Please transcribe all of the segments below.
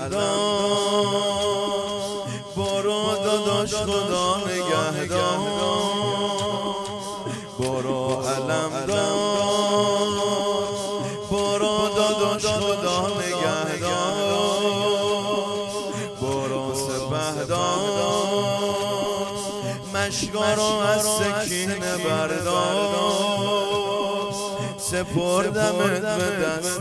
برو داداش خدا نگهدار، برو علمدار، برو داداش خدا نگهدار، برو سپهدار، مشکارو از سکینه بردار، سپردمت به دست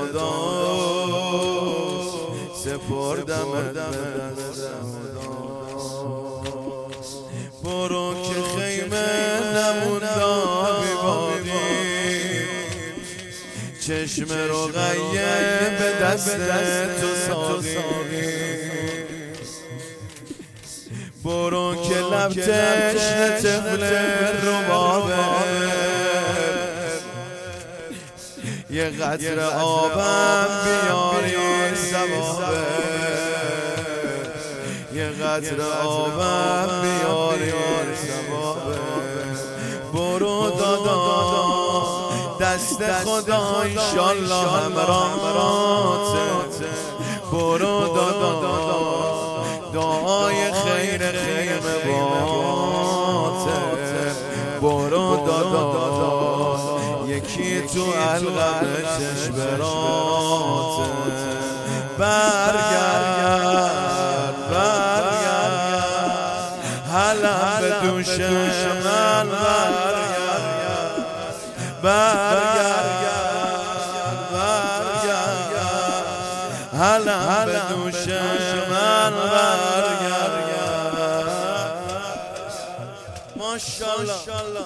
داداش، سپردمت به دست داداش. برو که خیمه نموند آبی بادی، چشم رقیه به دست تو ساقی. برو که لب تشنه طفل ربابه، یه قطره آبم بیاری ثوابه، یه قطره آبم بیاری ثوابه. برو دادا دست خدا انشالله همراهته، برو دادا دعای خیر خیمه باته، برو دادا یکی تو علقم چشمراته. برگرد برگرد حلم به دوش من، برگرد برگرد حلم به دوش من، برگرد. ماشاءالله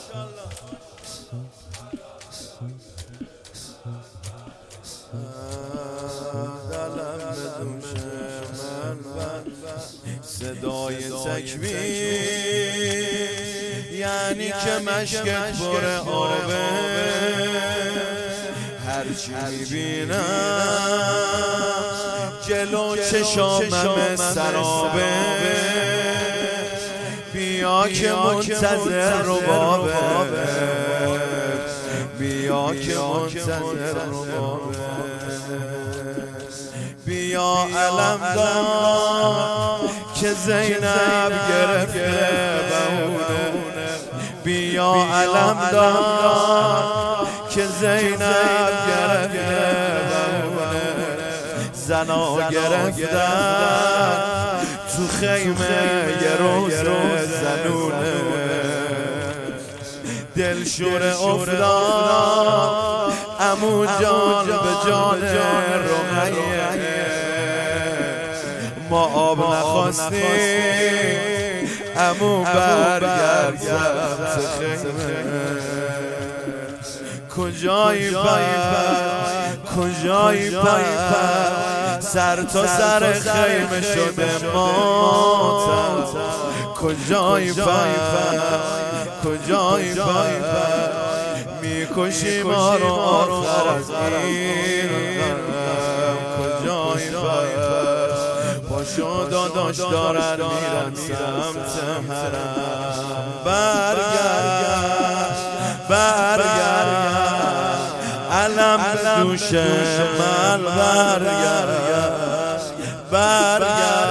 دلم به دوش من، صدای تکبیر یعنی که مشکت پر آبه. هرچی میبینم جلو چشامم سرابه، بیا که منتظر ربابه، بیا که منتظر ربابه. بیا علمدار که زینب گرفته بهونه، بیا علمدار که زینب گرفته بهونه. زنا گرفتن تو خیمه یه روز زنونه، دلشور افتاد عمو جان به جان رقیه. ما آب نخواستیم عمو برگرد سمت خیمه. کجایی بر کجایی بر سر تا سر خیمه شده ماتم. کجایی بر کجایی بر میکشی ما رو آخر از این غم. کجایی بر پاشو داداش دارن میرن سمت حرم. برگرد برگرد علم به دوش من، برگرد برگرد